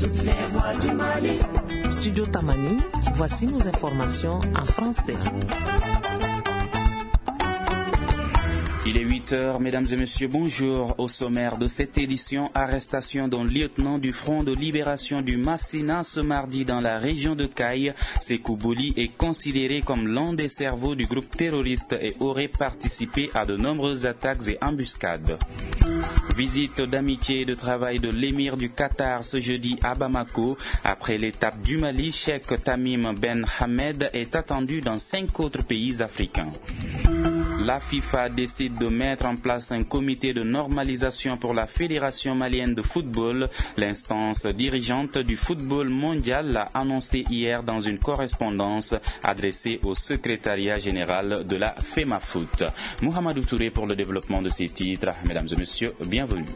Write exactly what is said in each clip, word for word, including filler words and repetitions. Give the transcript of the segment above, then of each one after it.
toutes les voix du Mali. Studio Tamani, voici nos informations en français. Il est huit heures, mesdames et messieurs, bonjour. Au sommaire de cette édition, arrestation d'un lieutenant du Front de libération du Massina ce mardi dans la région de Caille. Sékou Bouli est considéré comme l'un des cerveaux du groupe terroriste et aurait participé à de nombreuses attaques et embuscades. Visite d'amitié et de travail de l'émir du Qatar ce jeudi à Bamako. Après l'étape du Mali, Cheikh Tamim Ben Hamed est attendu dans cinq autres pays africains. La FIFA décide de mettre en place un comité de normalisation pour la Fédération malienne de football. L'instance dirigeante du football mondial l'a annoncé hier dans une correspondance adressée au secrétariat général de la FEMAFoot. Mohamedou Touré pour le développement de ces titres. Mesdames et messieurs, bienvenue.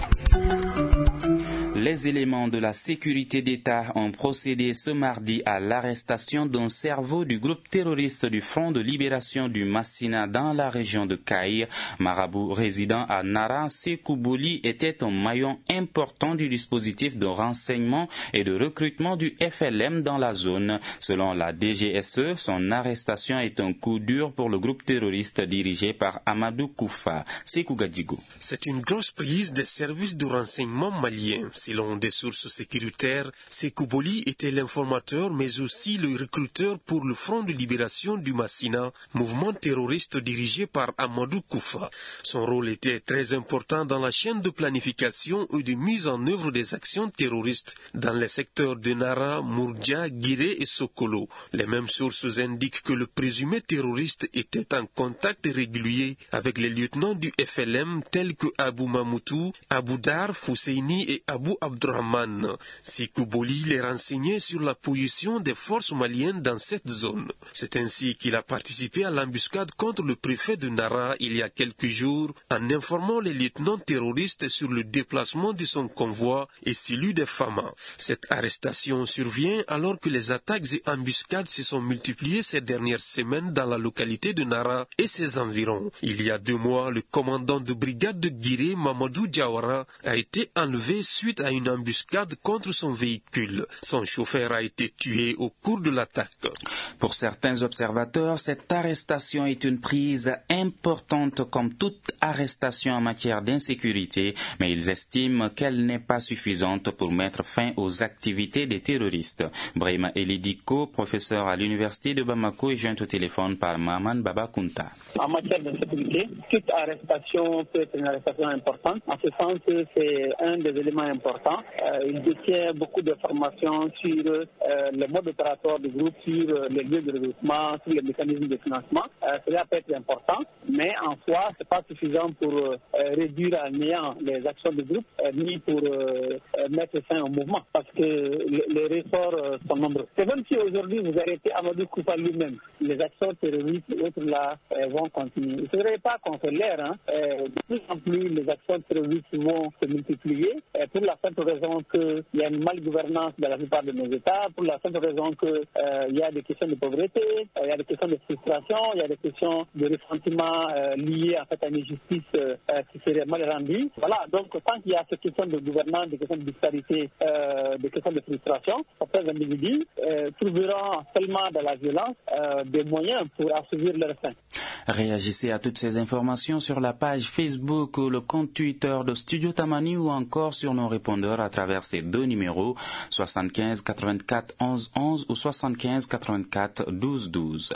Les éléments de la sécurité d'État ont procédé ce mardi à l'arrestation d'un cerveau du groupe terroriste du Front de libération du Massina dans la région de Caille. Marabout résident à Nara, Sékou Bouli était un maillon important du dispositif de renseignement et de recrutement du F L M dans la zone. Selon la D G S E, son arrestation est un coup dur pour le groupe terroriste dirigé par Amadou Koufa. Sékou Gadjigo. C'est une grosse prise des services de renseignement maliens. Selon des sources sécuritaires, Sékou Bouli était l'informateur mais aussi le recruteur pour le Front de libération du Massina, mouvement terroriste dirigé par Amadou Koufa. Son rôle était très important dans la chaîne de planification et de mise en œuvre des actions terroristes dans les secteurs de Nara, Mourdja, Guiré et Sokolo. Les mêmes sources indiquent que le présumé terroriste était en contact régulier avec les lieutenants du F L M tels que Abou Mamoutou, Abou Dar, Fousseini et Abou Abdurrahman. Sékou Bouli les renseignait sur la position des forces maliennes dans cette zone. C'est ainsi qu'il a participé à l'embuscade contre le préfet de Nara il y a quelques jours en informant les lieutenants terroristes sur le déplacement de son convoi et celui des Fama. Cette arrestation survient alors que les attaques et embuscades se sont multipliées ces dernières semaines dans la localité de Nara et ses environs. Il y a deux mois, le commandant de brigade de Guiré, Mamadou Diawara, a été enlevé suite à une embuscade contre son véhicule. Son chauffeur a été tué au cours de l'attaque. Pour certains observateurs, cette arrestation est une prise importante comme toute arrestation en matière d'insécurité, mais ils estiment qu'elle n'est pas suffisante pour mettre fin aux activités des terroristes. Brahima Elidiko, professeur à l'université de Bamako, est joint au téléphone par Maman Baba Kunta. En matière d'insécurité, toute arrestation peut être une arrestation importante. En ce sens, c'est un des éléments importants. Euh, il détient beaucoup d'informations sur euh, le mode opératoire du groupe, sur euh, les lieux de regroupement, sur les mécanismes de financement. Euh, cela peut être important, mais en soi, ce n'est pas suffisant pour euh, réduire à néant les actions du groupe, euh, ni pour euh, mettre fin au mouvement, parce que les, les ressorts euh, sont nombreux. C'est comme si aujourd'hui vous arrêtez Amadou Koufa lui-même. Les actions terroristes et autres là euh, vont continuer. Il ne faudrait pas qu'on se l'air. Hein. Euh, de plus en plus, les actions terroristes vont se multiplier euh, pour la simple raison qu'il y a une malgouvernance dans la plupart de nos États, pour la simple raison qu'il euh, y a des questions de pauvreté, il euh, y a des questions de frustration, il y a des questions de ressentiment euh, liées en fait, à une justice euh, qui serait mal rendue. Voilà, donc tant qu'il y a ces questions de gouvernance, des questions de disparité, euh, des questions de frustration, certains individus euh, trouveront seulement dans la violence euh, des moyens pour assouvir leurs fins. Réagissez à toutes ces informations sur la page Facebook ou le compte Twitter de Studio Tamani ou encore sur nos répondeurs à travers ces deux numéros soixante-quinze quatre-vingt-quatre onze onze ou soixante-quinze quatre-vingt-quatre douze douze.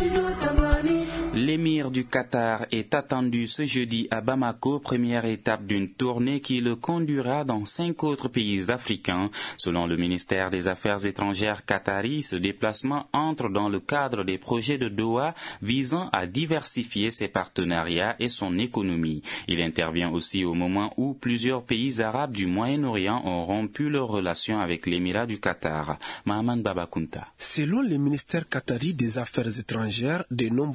L'émir du Qatar est attendu ce jeudi à Bamako, première étape d'une tournée qui le conduira dans cinq autres pays africains. Selon le ministère des Affaires étrangères qatari, ce déplacement entre dans le cadre des projets de Doha visant à diversifier ses partenariats et son économie. Il intervient aussi au moment où plusieurs pays arabes du Moyen-Orient ont rompu leurs relations avec l'émirat du Qatar. Mahaman Babakunta. Selon le ministère qatari des Affaires étrangères, de nombreux accords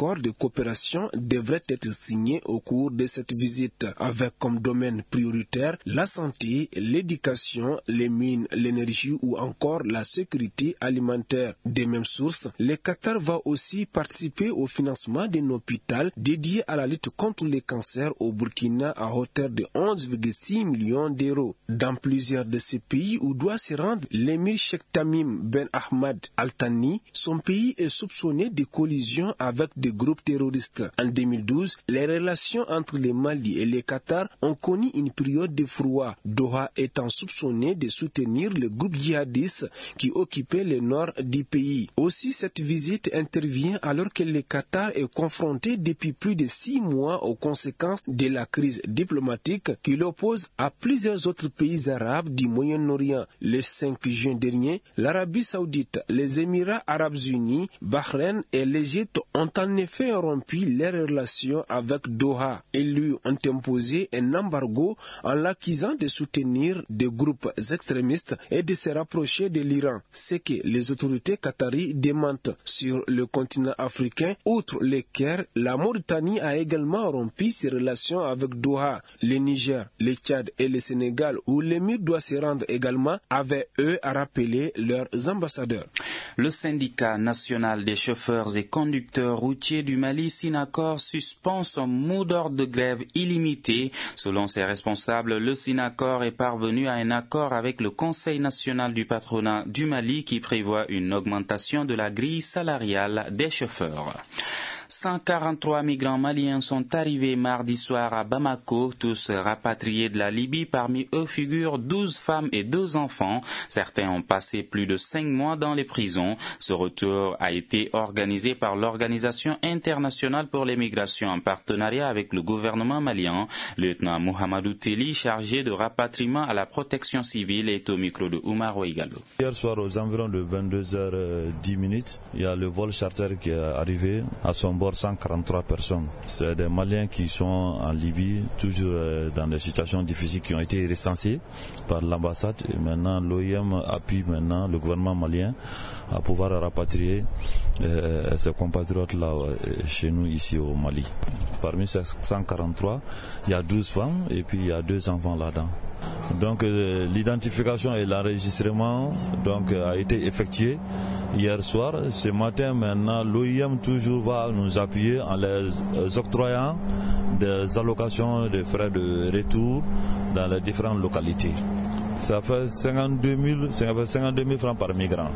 accords de coopération devraient être signés au cours de cette visite, avec comme domaine prioritaire la santé, l'éducation, les mines, l'énergie ou encore la sécurité alimentaire. Des mêmes sources, le Qatar va aussi participer au financement d'un hôpital dédié à la lutte contre les cancers au Burkina à hauteur de onze virgule six millions d'euros. Dans plusieurs de ces pays où doit se rendre l'émir Sheikh Tamim Ben Ahmad Al Thani, son pays est soupçonné de collision avec des groupes terroristes. En deux mille douze, les relations entre le Mali et le Qatar ont connu une période de froid, Doha étant soupçonné de soutenir le groupe djihadiste qui occupait le nord du pays. Aussi, cette visite intervient alors que le Qatar est confronté depuis plus de six mois aux conséquences de la crise diplomatique qui l'oppose à plusieurs autres pays arabes du Moyen-Orient. Le cinq juin dernier, l'Arabie Saoudite, les Émirats Arabes Unis, Bahreïn et l'Égypte ont en effet rompu leurs relations avec Doha et lui ont imposé un embargo en l'accusant de soutenir des groupes extrémistes et de se rapprocher de l'Iran, ce que les autorités qataries démentent. Sur le continent africain, outre le Caire, la Mauritanie a également rompu ses relations avec Doha. Le Niger, le Tchad et le Sénégal, où l'émir doit se rendre également, avaient eux à rappeler leurs ambassadeurs. Le syndicat national des chauffeurs et conducteurs routiers du Mali, Synacor, suspend son mot d'ordre de grève illimité. Selon ses responsables, le Synacor est parvenu à un accord avec le Conseil national du patronat du Mali qui prévoit une augmentation de la grille salariale des chauffeurs. cent quarante-trois migrants maliens sont arrivés mardi soir à Bamako, tous rapatriés de la Libye. Parmi eux figurent douze femmes et deux enfants. Certains ont passé plus de cinq mois dans les prisons. Ce retour a été organisé par l'Organisation internationale pour les migrations en partenariat avec le gouvernement malien. Le lieutenant Mohamedou Teli, chargé de rapatriement à la protection civile, est au micro de Oumar Ouigalo. Hier soir, aux environs de vingt-deux heures dix, il y a le vol charter qui est arrivé à son bord cent quarante-trois personnes. C'est des Maliens qui sont en Libye, toujours dans des situations difficiles qui ont été recensées par l'ambassade. Et maintenant, l'O I M appuie maintenant le gouvernement malien à pouvoir rapatrier euh, ces compatriotes-là euh, chez nous ici au Mali. Parmi ces cent quarante-trois, il y a douze femmes et puis il y a deux enfants là-dedans. Donc euh, l'identification et l'enregistrement donc, a été effectué hier soir. Ce matin maintenant, l'O I M toujours va nous appuyer en les octroyant des allocations de frais de retour dans les différentes localités. Ça fait cinquante-deux mille francs par migrant.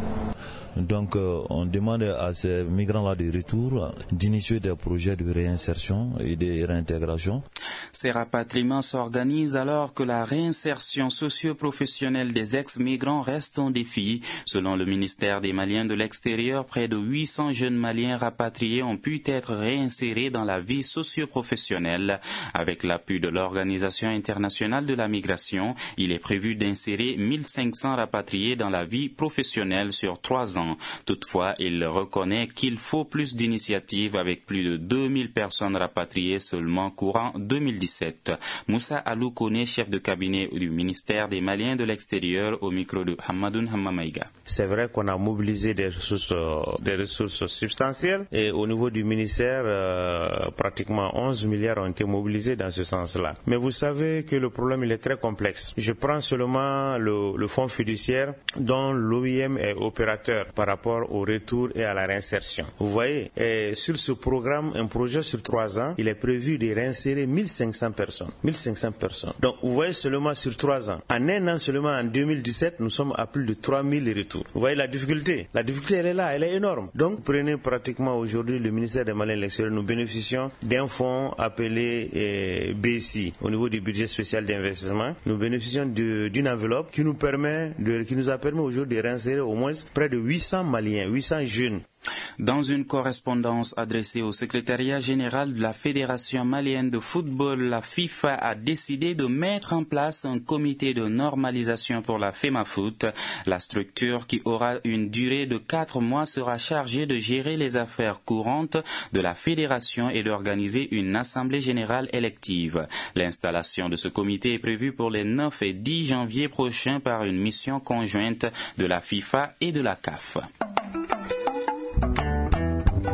Donc euh, on demande à ces migrants-là de retour d'initier des projets de réinsertion et de réintégration. Ces rapatriements s'organisent alors que la réinsertion socio-professionnelle des ex-migrants reste un défi. Selon le ministère des Maliens de l'extérieur, près de huit cents jeunes Maliens rapatriés ont pu être réinsérés dans la vie socio-professionnelle. Avec l'appui de l'Organisation internationale de la migration, il est prévu d'insérer mille cinq cents rapatriés dans la vie professionnelle sur trois ans. Toutefois, il reconnaît qu'il faut plus d'initiatives avec plus de deux mille personnes rapatriées seulement courant deux mille dix-sept. Moussa Alou Kone, chef de cabinet du ministère des Maliens de l'extérieur, au micro de Hamadoun Hammamaïga. C'est vrai qu'on a mobilisé des ressources, des ressources substantielles et au niveau du ministère, euh, pratiquement onze milliards ont été mobilisés dans ce sens-là. Mais vous savez que le problème il est très complexe. Je prends seulement le, le fonds fiduciaire dont l'O I M est opérateur par rapport au retour et à la réinsertion. Vous voyez, et sur ce programme, un projet sur trois ans, il est prévu de réinsérer mille cinq cents personnes. mille cinq cents personnes. Donc, vous voyez seulement sur trois ans. En un an seulement, en deux mille dix-sept, nous sommes à plus de trois mille retours. Vous voyez la difficulté. La difficulté, elle est là, elle est énorme. Donc, prenez pratiquement aujourd'hui le ministère des Maliens de l'extérieur, nous bénéficions d'un fonds appelé eh, B S I, au niveau du budget spécial d'investissement. Nous bénéficions de, d'une enveloppe qui nous permet, de, qui nous a permis aujourd'hui de réinsérer au moins près de huit cents Maliens, huit cents jeunes. Dans une correspondance adressée au secrétariat général de la Fédération malienne de football, la FIFA a décidé de mettre en place un comité de normalisation pour la FEMAFOOT. La structure, qui aura une durée de quatre mois, sera chargée de gérer les affaires courantes de la fédération et d'organiser une assemblée générale élective. L'installation de ce comité est prévue pour les neuf et dix janvier prochains par une mission conjointe de la FIFA et de la C A F.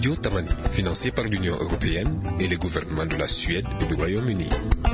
Studio Tamani, financé par l'Union européenne et les gouvernements de la Suède et du Royaume-Uni.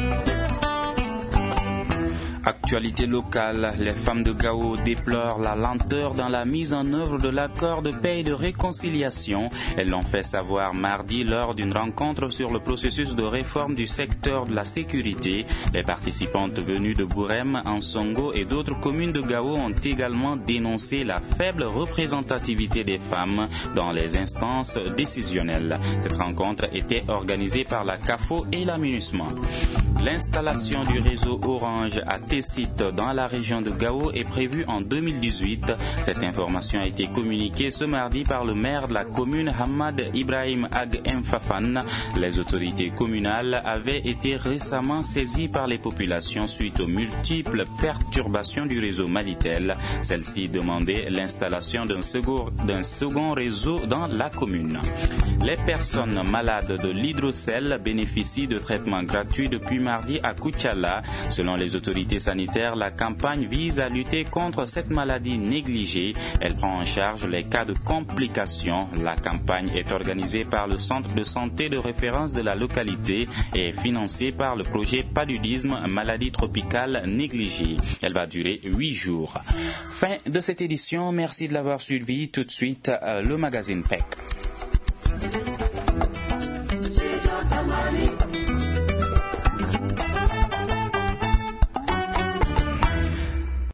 Actualité locale, les femmes de Gao déplorent la lenteur dans la mise en œuvre de l'accord de paix et de réconciliation. Elles l'ont fait savoir mardi lors d'une rencontre sur le processus de réforme du secteur de la sécurité. Les participantes venues de Bourem, Ansongo et d'autres communes de Gao ont également dénoncé la faible représentativité des femmes dans les instances décisionnelles. Cette rencontre était organisée par la CAFO et la MINUSMA. L'installation du réseau Orange à Tessit dans la région de Gao est prévue en deux mille dix-huit. Cette information a été communiquée ce mardi par le maire de la commune Hamad Ibrahim Ag Mfafan. Les autorités communales avaient été récemment saisies par les populations suite aux multiples perturbations du réseau Malitel. Celles-ci demandaient l'installation d'un second, d'un second réseau dans la commune. Les personnes malades de l'hydrocèle bénéficient de traitements gratuits depuis mardi à Koutiala. Selon les autorités sanitaires, la campagne vise à lutter contre cette maladie négligée. Elle prend en charge les cas de complications. La campagne est organisée par le centre de santé de référence de la localité et est financée par le projet Paludisme, maladie tropicale négligée. Elle va durer huit jours. Fin de cette édition. Merci de l'avoir suivi. Tout de suite, le magazine P E C.